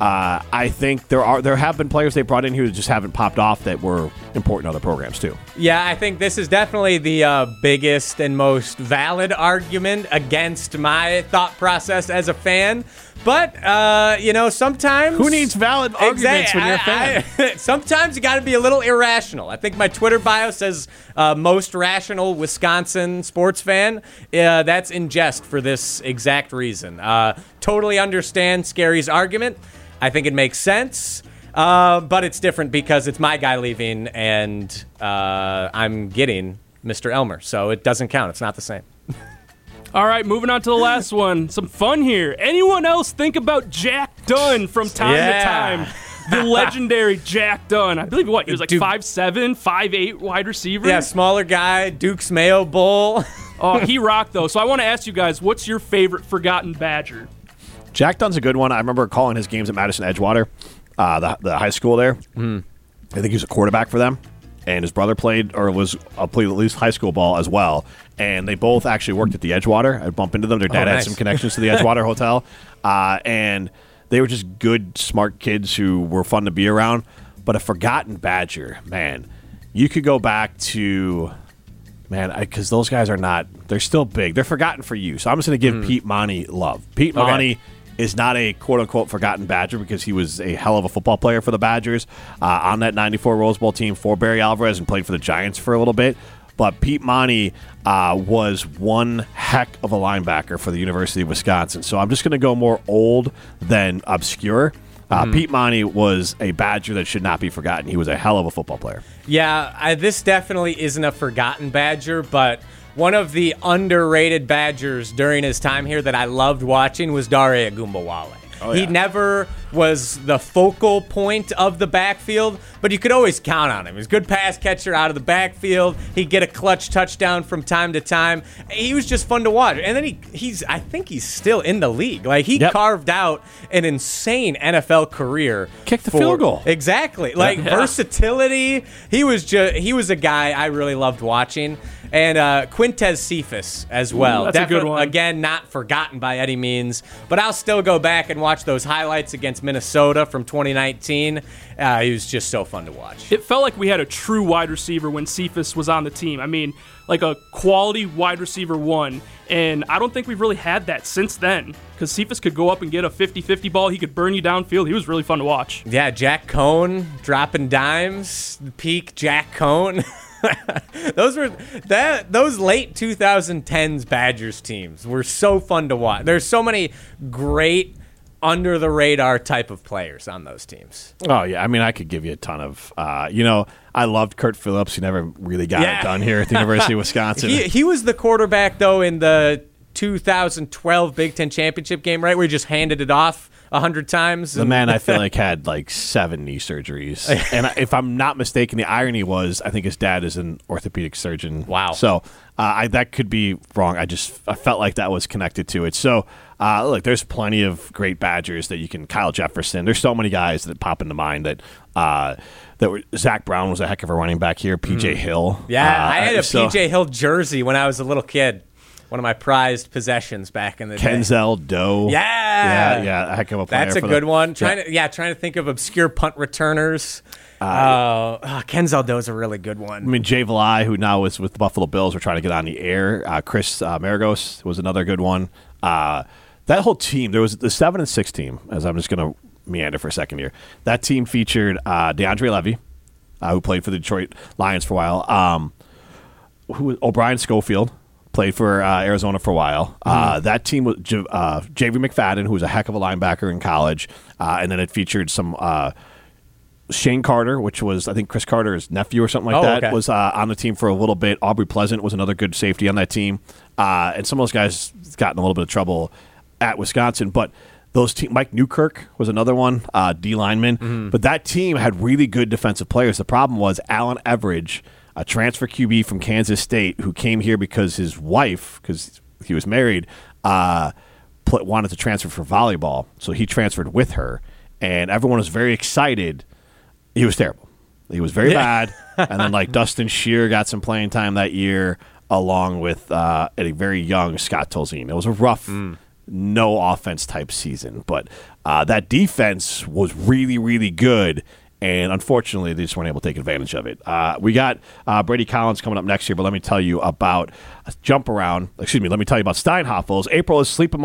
I think there have been players they brought in here who just haven't popped off that were important to other programs too. Yeah, I think this is definitely the biggest and most valid argument against my thought process as a fan. But, sometimes... Who needs valid arguments when you're a fan? Sometimes you got to be a little irrational. I think my Twitter bio says most rational Wisconsin sports fan. That's in jest for this exact reason. Totally understand Scary's argument. I think it makes sense. But it's different because it's my guy leaving and I'm getting Mr. Elmer. So it doesn't count. It's not the same. All right, moving on to the last one. Some fun here. Anyone else think about Jack Dunn from time to time? The legendary Jack Dunn. I believe, he was like 5'7", 5'8", wide receiver? Yeah, smaller guy, Duke's Mayo Bowl. Oh, he rocked, though. So I want to ask you guys, what's your favorite forgotten Badger? Jack Dunn's a good one. I remember calling his games at Madison Edgewater, the high school there. I think he was a quarterback for them. And his brother played at least high school ball as well. And they both actually worked at the Edgewater. I'd bump into them. Their dad had some connections to the Edgewater Hotel. And they were just good, smart kids who were fun to be around. But a forgotten Badger, man, you could go back to, because those guys they're still big. They're forgotten for you. So I'm just going to give Pete Monty love. Pete Monty is not a quote-unquote forgotten Badger because he was a hell of a football player for the Badgers on that 94 Rose Bowl team for Barry Alvarez and played for the Giants for a little bit. But Pete Monty was one heck of a linebacker for the University of Wisconsin. So I'm just going to go more old than obscure. Pete Monty was a Badger that should not be forgotten. He was a hell of a football player. Yeah, this definitely isn't a forgotten Badger, but one of the underrated Badgers during his time here that I loved watching was Dare Agumbawale. He never was the focal point of the backfield, but you could always count on him. He's a good pass catcher out of the backfield. He'd get a clutch touchdown from time to time. He was just fun to watch. And then I think he's still in the league. Like, he carved out an insane NFL career. Kicked the field goal. Exactly. Like, versatility. He was a guy I really loved watching. And Quintez Cephas as well. That's a good one. Again, not forgotten by any means, but I'll still go back and watch those highlights against Minnesota from 2019. He was just so fun to watch. It felt like we had a true wide receiver when Cephas was on the team. I mean, like a quality wide receiver one, and I don't think we've really had that since then because Cephas could go up and get a 50-50 ball. He could burn you downfield. He was really fun to watch. Yeah, Jack Cohn dropping dimes, peak Jack Cohn. Those late 2010s Badgers teams were so fun to watch. There's so many great under the radar type of players on those teams. Oh yeah, I mean I could give you a ton of. I loved Kurt Phillips. He never really got it done here at the University of Wisconsin. He was the quarterback though in the 2012 Big Ten championship game, right, where he just handed it off 100 times. The man, I feel like, had like 7 knee surgeries. And if I'm not mistaken, the irony was I think his dad is an orthopedic surgeon. Wow. So that could be wrong. I felt like that was connected to it. So, look, there's plenty of great Badgers that you can. Kyle Jefferson. There's so many guys that pop into mind that were. Zach Brown was a heck of a running back here. P.J. Hill. Yeah, I had a P.J. Hill jersey when I was a little kid. One of my prized possessions back in the day. Kenzel Doe. Yeah, a heck of a player. That's a good one. Trying to think of obscure punt returners. Kenzel Doe is a really good one. I mean, Jay Valai, who now is with the Buffalo Bills, we're trying to get on the air. Chris Maragos was another good one. That whole team, there was the 7-6 team, as I'm just going to meander for a second here. That team featured DeAndre Levy, who played for the Detroit Lions for a while. O'Brien Schofield. Played for Arizona for a while. That team was J.V. McFadden, who was a heck of a linebacker in college. And then it featured some Shane Carter, which was, I think, Chris Carter's nephew or something like that, was on the team for a little bit. Aubrey Pleasant was another good safety on that team. And some of those guys got in a little bit of trouble at Wisconsin. But those teams, Mike Newkirk was another one, D lineman. But that team had really good defensive players. The problem was Alan Everidge, a transfer QB from Kansas State who came here because his wife, because he was married, wanted to transfer for volleyball. So he transferred with her, and everyone was very excited. He was terrible. He was very bad. And then, like, Dustin Shear got some playing time that year, along with a very young Scott Tolzien. It was a rough, no offense type season. But that defense was really, really good. And unfortunately, they just weren't able to take advantage of it. We got Brady Collins coming up next year, but let me tell you about Jump Around. Let me tell you about Steinhafels. April is Sleep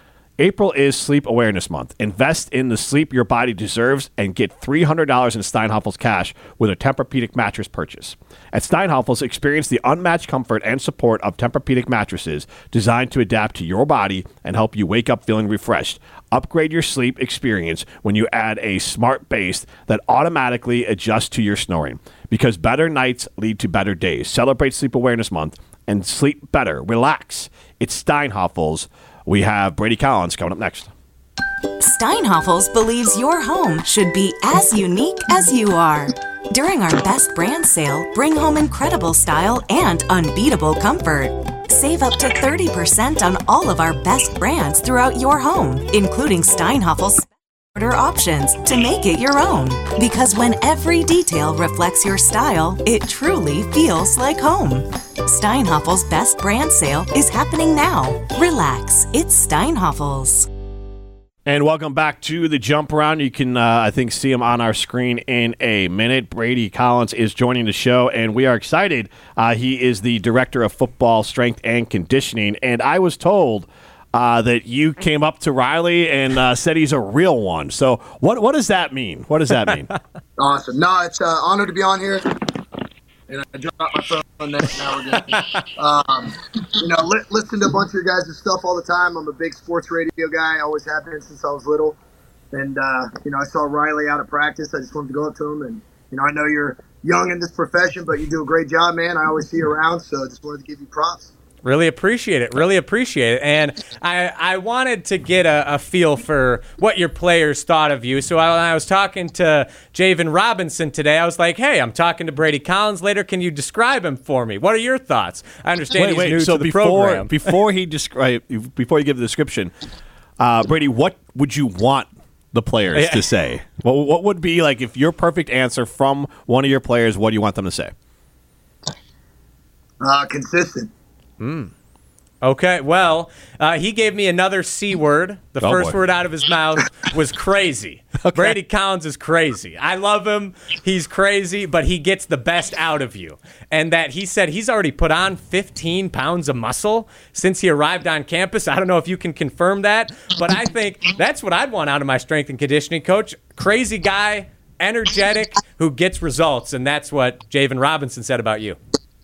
Awareness Month. Invest in the sleep your body deserves and get $300 in Steinhafels cash with a Tempur-Pedic mattress purchase. At Steinhafels, experience the unmatched comfort and support of Tempur-Pedic mattresses designed to adapt to your body and help you wake up feeling refreshed. Upgrade your sleep experience when you add a smart base that automatically adjusts to your snoring. Because better nights lead to better days. Celebrate Sleep Awareness Month and sleep better. Relax. It's Steinhafels. We have Brady Collins coming up next. Steinhafels believes your home should be as unique as you are. During our Best Brand Sale, bring home incredible style and unbeatable comfort. Save up to 30% on all of our best brands throughout your home, including Steinhafels order options to make it your own. Because when every detail reflects your style, it truly feels like home. Steinhafels' Best Brand Sale is happening now. Relax, it's Steinhafels. And welcome back to the Jump Around. You can, I think, see him on our screen in a minute. Brady Collins is joining the show, and we are excited. He is the Director of Football Strength and Conditioning. And I was told that you came up to Riley and said he's a real one. So what does that mean? What does that mean? Awesome. No, it's an honor to be on here. And I dropped my phone there. Now we're good. Listen to a bunch of your guys' stuff all the time. I'm a big sports radio guy. I always have been since I was little. And, I saw Riley out at practice. I just wanted to go up to him. And, I know you're young in this profession, but you do a great job, man. I always see you around, so I just wanted to give you props. Really appreciate it. And I wanted to get a feel for what your players thought of you. So when I was talking to Javen Robinson today, I was like, hey, I'm talking to Brady Collins later. Can you describe him for me? What are your thoughts? I understand he's new to the program. Before you give the description, Brady, what would you want the players to say? What would be, like, if your perfect answer from one of your players, what do you want them to say? Consistent. Okay, well, he gave me another C word. The first word out of his mouth was crazy. Okay. Brady Collins is crazy. I love him. He's crazy, but he gets the best out of you. And that he said he's already put on 15 pounds of muscle since he arrived on campus. I don't know if you can confirm that, but I think that's what I'd want out of my strength and conditioning coach. Crazy guy, energetic, who gets results, and that's what Javen Robinson said about you.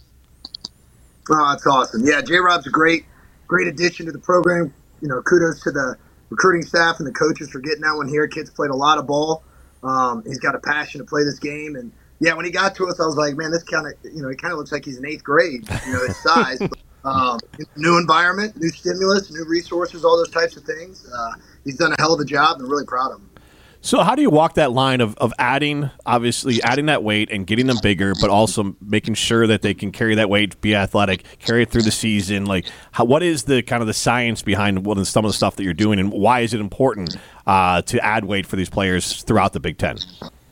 Oh, that's awesome. Yeah, J-Rob's a great addition to the program. Kudos to the recruiting staff and the coaches for getting that one here. Kid's played a lot of ball. He's got a passion to play this game. And, yeah, when he got to us, I was like, man, this kind of, he kind of looks like he's in 8th grade, his size. But, new environment, new stimulus, new resources, all those types of things. He's done a hell of a job and really proud of him. So how do you walk that line of adding that weight and getting them bigger, but also making sure that they can carry that weight, be athletic, carry it through the season? Like, what is the kind of the science behind some of the stuff that you're doing, and why is it important to add weight for these players throughout the Big Ten?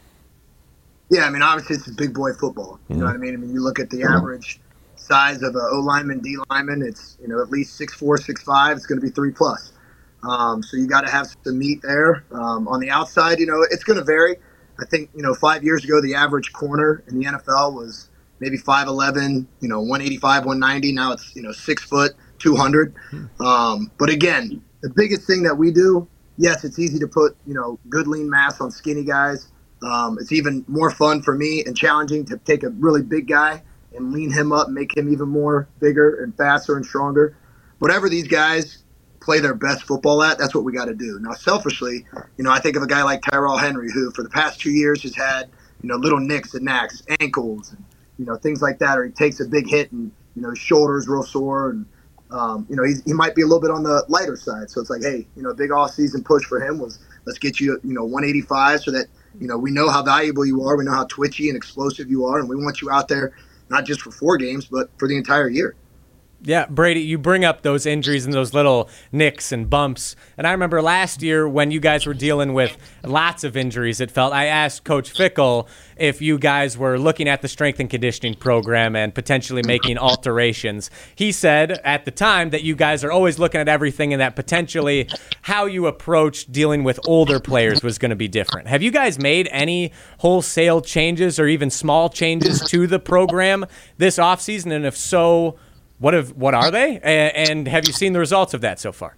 Yeah, obviously it's big boy football. You know what I mean? You look at the average size of an O lineman, D lineman, it's at least 6'4", 6'5". It's going to be 3+. So you got to have some meat there. On the outside, it's going to vary. I think, 5 years ago, the average corner in the NFL was maybe 5'11", 185, 190. Now it's, 6 foot, 200. But again, the biggest thing that we do, yes, it's easy to put, good lean mass on skinny guys. It's even more fun for me and challenging to take a really big guy and lean him up and make him even more bigger and faster and stronger. Whatever these guys play their best football at, that's what we got to do. Now, selfishly, I think of a guy like Tyrell Henry, who for the past 2 years has had, little nicks and knacks, ankles, and, things like that, or he takes a big hit and, his shoulder's real sore, and, he might be a little bit on the lighter side. So it's like, hey, a big off-season push for him was let's get you, 185 so that, we know how valuable you are, we know how twitchy and explosive you are, and we want you out there not just for 4 games, but for the entire year. Yeah, Brady, you bring up those injuries and those little nicks and bumps. And I remember last year when you guys were dealing with lots of injuries, it felt. I asked Coach Fickle if you guys were looking at the strength and conditioning program and potentially making alterations. He said at the time that you guys are always looking at everything and that potentially how you approach dealing with older players was going to be different. Have you guys made any wholesale changes or even small changes to the program this offseason? And if so, what are they? And have you seen the results of that so far?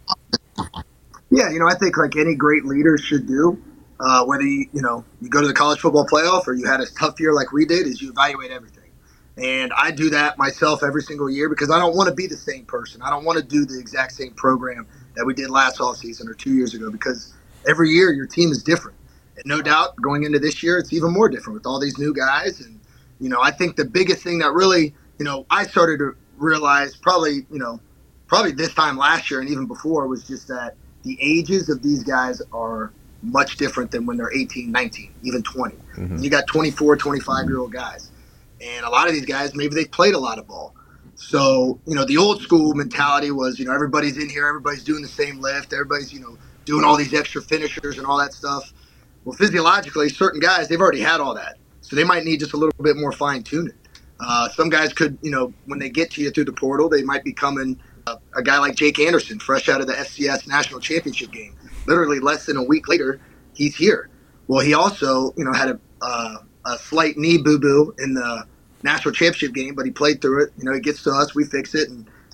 Yeah, I think like any great leader should do, whether you go to the college football playoff or you had a tough year like we did, is you evaluate everything. And I do that myself every single year because I don't want to be the same person. I don't want to do the exact same program that we did last offseason or 2 years ago, because every year your team is different. And no doubt going into this year, it's even more different with all these new guys. And, I think the biggest thing that really, I started to realize probably this time last year and even before was just that the ages of these guys are much different than when they're 18, 19, even 20. Mm-hmm. You got 24, 25-year-old guys. And a lot of these guys, maybe they've played a lot of ball. So, the old school mentality was, everybody's in here, everybody's doing the same lift, everybody's, doing all these extra finishers and all that stuff. Well, physiologically, certain guys, they've already had all that. So they might need just a little bit more fine-tuning. Some guys could, when they get to you through the portal, they might be coming a guy like Jake Anderson, fresh out of the FCS National Championship game. Literally less than a week later, he's here. Well, he also, had a slight knee boo-boo in the National Championship game, but he played through it. He gets to us, we fix it, and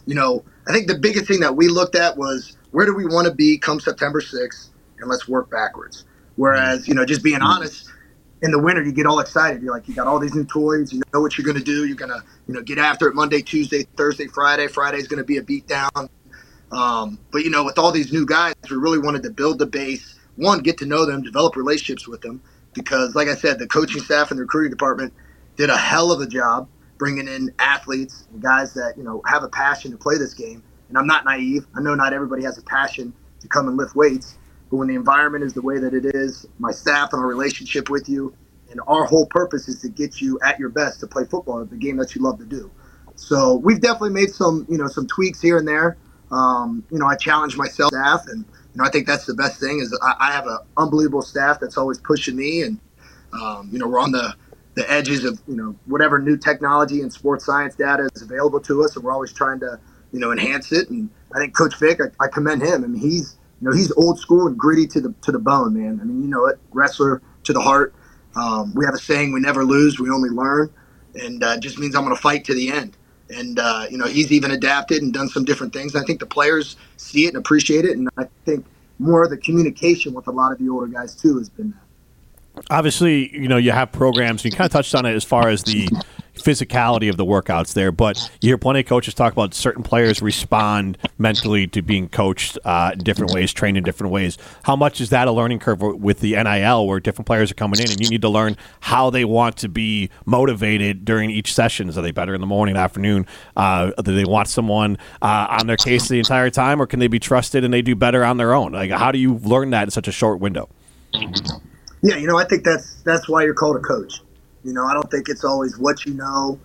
I think the biggest thing that we looked at was where do we want to be come September 6th, and let's work backwards. Whereas, just being honest, in the winter, you get all excited. You're like, you got all these new toys. You know what you're going to do. You're going to, get after it Monday, Tuesday, Thursday, Friday. Friday's going to be a beatdown. But, with all these new guys, we really wanted to build the base. One, get to know them, develop relationships with them. Because, like I said, the coaching staff and the recruiting department did a hell of a job bringing in athletes and guys that, have a passion to play this game. And I'm not naive. I know not everybody has a passion to come and lift weights. But when the environment is the way that it is, my staff and our relationship with you, and our whole purpose is to get you at your best to play football, the game that you love to do. So we've definitely made some tweaks here and there. I challenge myself, staff, and I think that's the best thing is I have an unbelievable staff that's always pushing me, and we're on the edges of whatever new technology and sports science data is available to us, and we're always trying to enhance it. And I think Coach Vic, I commend him. I mean, he's old school and gritty to the bone, man. I mean, wrestler to the heart. We have a saying: we never lose, we only learn, and just means I'm going to fight to the end. And he's even adapted and done some different things. And I think the players see it and appreciate it, and I think more of the communication with a lot of the older guys too has been that. Obviously, you have programs. You kind of touched on it as far as the physicality of the workouts there, but you hear plenty of coaches talk about certain players respond mentally to being coached in different ways, trained in different ways. How much is that a learning curve with the NIL where different players are coming in and you need to learn how they want to be motivated during each session? Are they better in the morning, afternoon? Do they want someone on their case the entire time, or can they be trusted and they do better on their own? Like, how do you learn that in such a short window? Yeah, I think that's why you're called a coach. I don't think it's always what you know.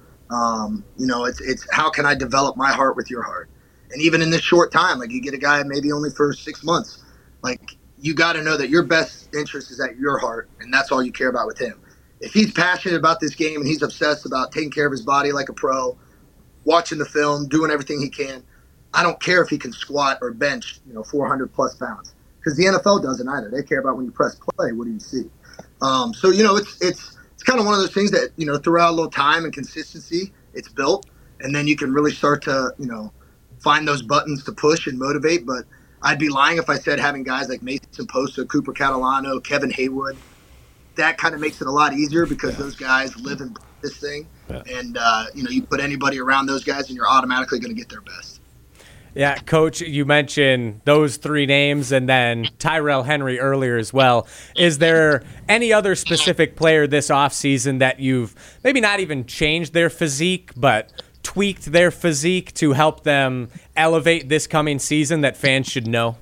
It's how can I develop my heart with your heart? And even in this short time, like you get a guy maybe only for 6 months, like you got to know that your best interest is at your heart, and that's all you care about with him. If he's passionate about this game and he's obsessed about taking care of his body like a pro, watching the film, doing everything he can, I don't care if he can squat or bench, 400 plus pounds. Because the NFL doesn't either. They care about when you press play, what do you see? So it's kind of one of those things that throughout a little time and consistency, it's built, and then you can really start to find those buttons to push and motivate. But I'd be lying if I said having guys like Mason Posa, Cooper Catalano, Kevin Haywood, that kind of makes it a lot easier because those guys live and breathe this thing, and you put anybody around those guys, and you're automatically going to get their best. Yeah, Coach, you mentioned those three names and then Tyrell Henry earlier as well. Is there any other specific player this offseason that you've maybe not even changed their physique, but tweaked their physique to help them elevate this coming season that fans should know?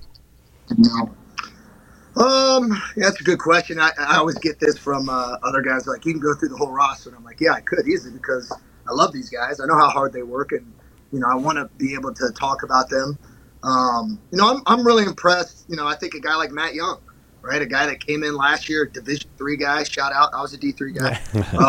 That's a good question. I always get this from other guys like, you can go through the whole roster. And I'm like, yeah, I could easily because I love these guys. I know how hard they work, and I want to be able to talk about them. I'm really impressed. I think a guy like Matt Young, right? A guy that came in last year, Division III guy, shout out. I was a D3 guy.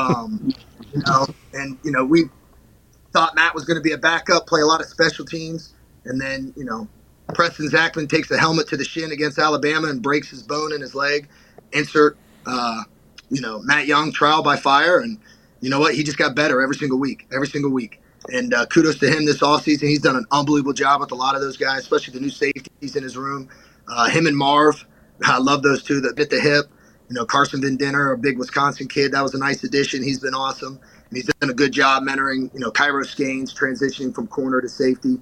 We thought Matt was going to be a backup, play a lot of special teams. And then, Preston Zachman takes the helmet to the shin against Alabama and breaks his bone in his leg. Insert, Matt Young, trial by fire. And you know what? He just got better every single week. And kudos to him this offseason. He's done an unbelievable job with a lot of those guys, especially the new safeties in his room. Him and Marv, I love those two that bit the hip. Carson Van Dinner, a big Wisconsin kid, that was a nice addition. He's been awesome. And he's done a good job mentoring, Kairos Gaines, transitioning from corner to safety.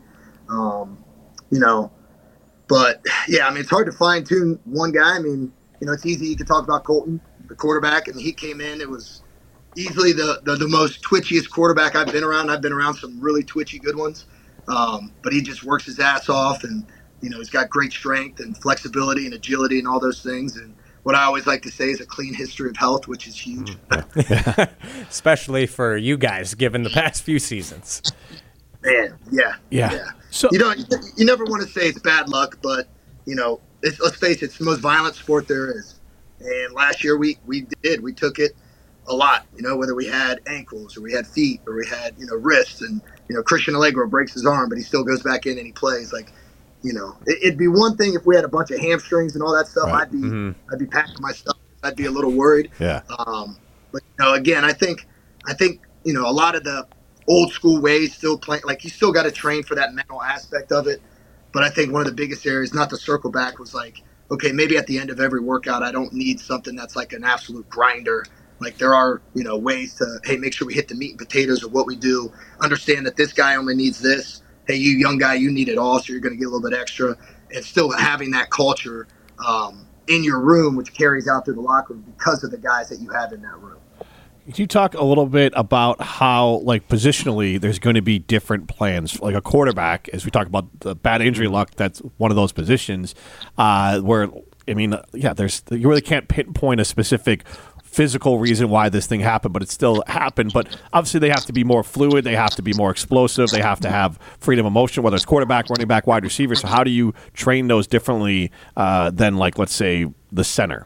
But, yeah, it's hard to fine-tune one guy. It's easy. You can talk about Colton, the quarterback, and he came in. It was easily the most twitchiest quarterback I've been around. I've been around some really twitchy good ones. But he just works his ass off, and, he's got great strength and flexibility and agility and all those things. And what I always like to say is a clean history of health, which is huge. Especially for you guys, given the past few seasons. Man, yeah. So you never want to say it's bad luck, but, let's face it, it's the most violent sport there is. And last year we took it a lot, whether we had ankles or we had feet or we had, wrists, and, Christian Allegro breaks his arm, but he still goes back in and he plays. Like, it'd be one thing if we had a bunch of hamstrings and all that stuff. Right. I'd be packing my stuff. I'd be a little worried. Yeah. But again, I think a lot of the old school ways, still playing. Like, you still got to train for that mental aspect of it. But I think one of the biggest areas, not to circle back, was like, okay, maybe at the end of every workout, I don't need something that's like an absolute grinder. Like, there are, ways to, hey, make sure we hit the meat and potatoes of what we do. Understand that this guy only needs this. Hey, you young guy, you need it all, so you're going to get a little bit extra. And still having that culture in your room, which carries out through the locker room because of the guys that you have in that room. Can you talk a little bit about how, like, positionally, there's going to be different plans? Like a quarterback, as we talk about the bad injury luck, that's one of those positions where, I mean, you really can't pinpoint a specific physical reason why this thing happened, but it still happened. But obviously they have to be more fluid. They have to be more explosive. They have to have freedom of motion, whether it's quarterback, running back, wide receiver. So how do you train those differently than, like, let's say, the center?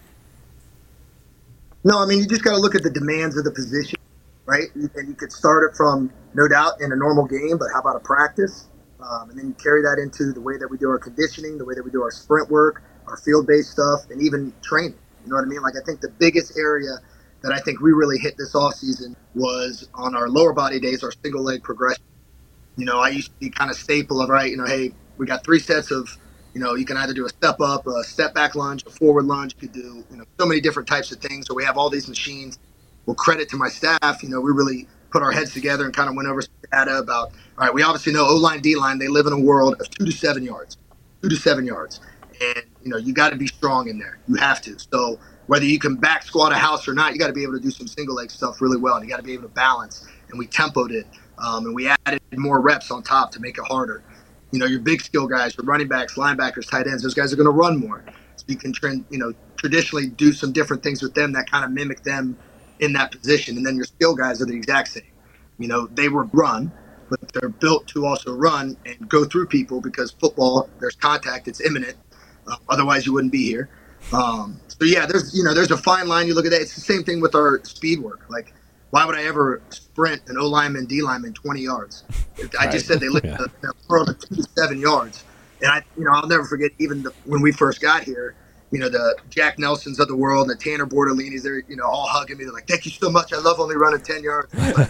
No, I mean, you just got to look at the demands of the position, right? And you could start it from, no doubt, in a normal game, but how about a practice? And then you carry that into the way that we do our conditioning, the way that we do our sprint work, our field-based stuff, and even training. You know what I mean? Like, I think the biggest area that I think we really hit this offseason was on our lower body days, our single leg progression. I used to be kind of staple of, right, hey, we got 3 sets of, you can either do a step up, a step back lunge, a forward lunge. You could do, so many different types of things. So we have all these machines. Well, credit to my staff, we really put our heads together and kind of went over some data about, all right, we obviously know O-line, D-line, they live in a world of 2 to 7 yards. And, you got to be strong in there. You have to. So whether you can back squat a house or not, you got to be able to do some single leg stuff really well. And you got to be able to balance. And we tempoed it. And we added more reps on top to make it harder. Your big skill guys, your running backs, linebackers, tight ends, those guys are going to run more. So you can traditionally do some different things with them that kind of mimic them in that position. And then your skill guys are the exact same. They were run, but they're built to also run and go through people because football, there's contact, it's imminent. Otherwise, you wouldn't be here. So yeah, there's a fine line. You look at that. It's the same thing with our speed work. Like, why would I ever sprint an O-lineman, D-lineman 20 yards? I just said they live in the world of 2 to 7 yards. And I'll never forget even when we first got here, the Jack Nelsons of the world and the Tanner Bordolinis, they're, all hugging me. They're like, thank you so much. I love only running 10 yards.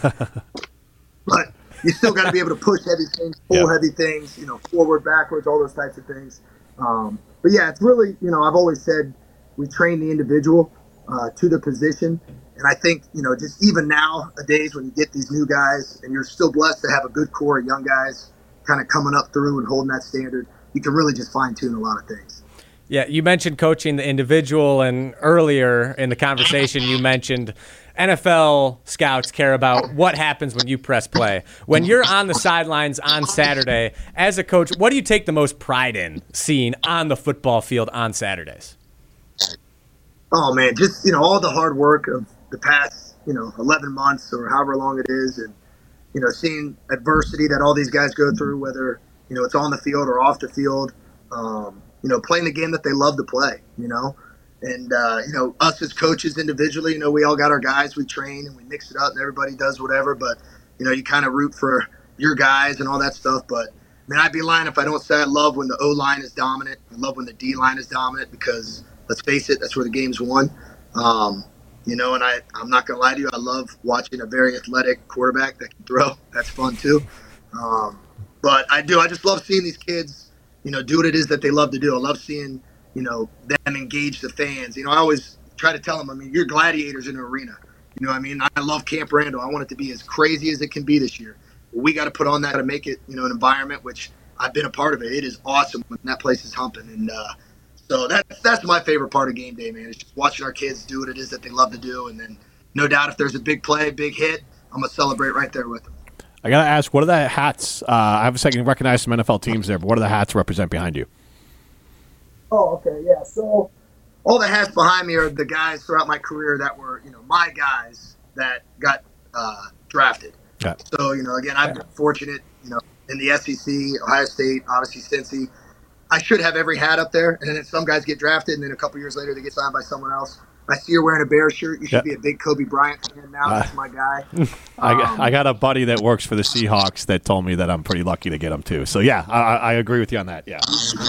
But you still got to be able to push heavy things, pull heavy things, forward, backwards, all those types of things. But yeah, it's really, I've always said we train the individual to the position. And I think, just even nowadays when you get these new guys and you're still blessed to have a good core of young guys kind of coming up through and holding that standard, you can really just fine tune a lot of things. Yeah, you mentioned coaching the individual, and earlier in the conversation you mentioned NFL scouts care about what happens when you press play. When you're on the sidelines on Saturday, as a coach, what do you take the most pride in seeing on the football field on Saturdays? Oh, man, just, all the hard work of the past, 11 months or however long it is, and, seeing adversity that all these guys go through, whether, it's on the field or off the field, playing the game that they love to play, and, us as coaches individually, we all got our guys we train and we mix it up and everybody does whatever, but, you kind of root for your guys and all that stuff. But, I'd be lying if I don't say I love when the O-line is dominant. I love when the D-line is dominant because, let's face it, that's where the game's won. And I'm not going to lie to you, I love watching a very athletic quarterback that can throw. That's fun too. But I just love seeing these kids, do what it is that they love to do. I love seeing, them engage the fans. I always try to tell them, you're gladiators in an arena. I love Camp Randall. I want it to be as crazy as it can be this year. We got to put on that to make it, an environment, which I've been a part of it. It is awesome when that place is humping. And, so that's my favorite part of game day, man. It's just watching our kids do what it is that they love to do. And then no doubt if there's a big play, big hit, I'm going to celebrate right there with them. I got to ask, what are the hats? I have a second to recognize some NFL teams there, but what do the hats represent behind you? Oh, okay, yeah. So all the hats behind me are the guys throughout my career that were, my guys that got drafted. Yeah. So, again, I've been fortunate, in the SEC, Ohio State, obviously Cincy. I should have every hat up there, and then some guys get drafted, and then a couple years later they get signed by someone else. I see you're wearing a Bears shirt. You should be a big Kobe Bryant fan now. That's my guy. I got a buddy that works for the Seahawks that told me that I'm pretty lucky to get him too. So, yeah, I agree with you on that, yeah.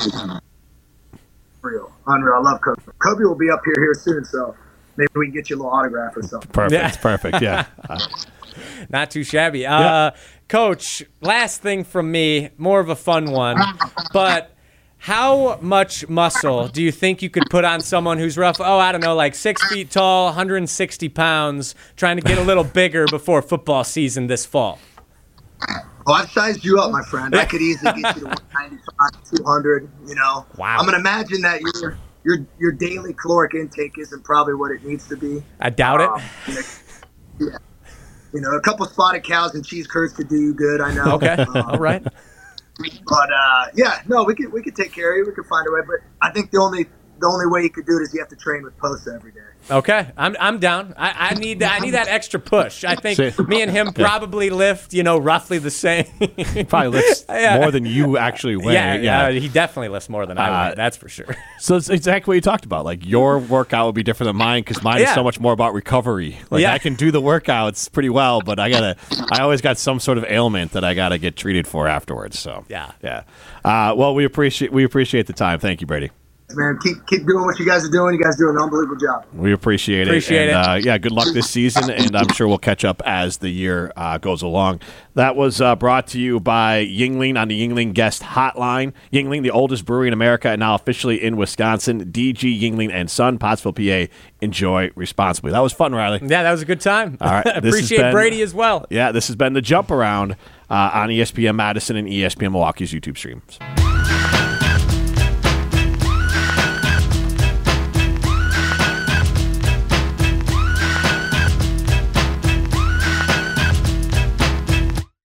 Unreal. I love Kobe. Kobe will be up here soon, so maybe we can get you a little autograph or something. Perfect, yeah. Not too shabby. Coach, last thing from me, more of a fun one, but how much muscle do you think you could put on someone who's rough? I don't know, like 6 feet tall, 160 pounds, trying to get a little bigger before football season this fall? Well, I've sized you up, my friend. I could easily get you to 195, 200. Wow. I'm gonna imagine that your daily caloric intake isn't probably what it needs to be. I doubt it. Yeah. A couple spotted cows and cheese curds could do you good. I know. Okay. All right. But we could take care of you. We could find a way. But I think the only way you could do it is you have to train with Posa every day. Okay, I'm down. I need that extra push. I think me and him probably lift, roughly the same. He probably lifts more than you actually weigh. Yeah, he definitely lifts more than I weigh. That's for sure. So it's exactly what you talked about. Like your workout would be different than mine because mine is so much more about recovery. Like I can do the workouts pretty well, but I always got some sort of ailment that I gotta get treated for afterwards. So yeah. Well, we appreciate the time. Thank you, Brady. Man, keep doing what you guys are doing. You guys do an unbelievable job. We appreciate it. Good luck this season, and I'm sure we'll catch up as the year goes along. That was brought to you by Yuengling on the Yuengling Guest Hotline. Yuengling, the oldest brewery in America, and now officially in Wisconsin. DG Yuengling and Son, Pottsville, PA. Enjoy responsibly. That was fun, Riley. Yeah, that was a good time. All right, appreciate Brady as well. Yeah, this has been the Jump Around on ESPN Madison and ESPN Milwaukee's YouTube streams.